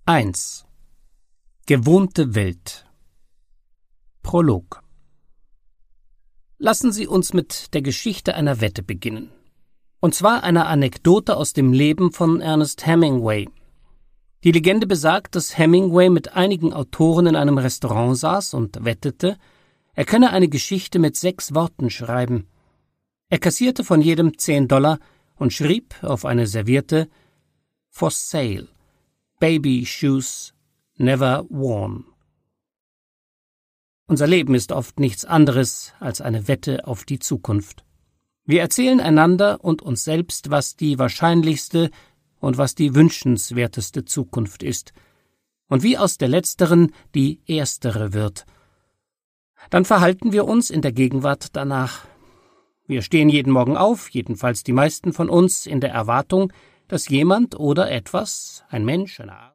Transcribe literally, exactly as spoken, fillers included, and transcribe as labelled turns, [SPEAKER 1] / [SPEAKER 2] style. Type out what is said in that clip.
[SPEAKER 1] eins. Gewohnte Welt. Prolog. Lassen Sie uns mit der Geschichte einer Wette beginnen. Und zwar einer Anekdote aus dem Leben von Ernest Hemingway. Die Legende besagt, dass Hemingway mit einigen Autoren in einem Restaurant saß und wettete, er könne eine Geschichte mit sechs Worten schreiben. Er kassierte von jedem zehn Dollar und schrieb auf eine Serviette For sale, Baby Shoes, never worn. Unser Leben ist oft nichts anderes als eine Wette auf die Zukunft. Wir erzählen einander und uns selbst, was die wahrscheinlichste und was die wünschenswerteste Zukunft ist und wie aus der letzteren die erstere wird. Dann verhalten wir uns in der Gegenwart danach. Wir stehen jeden Morgen auf, jedenfalls die meisten von uns, in der Erwartung, dass jemand oder etwas, ein Mensch, eine Art,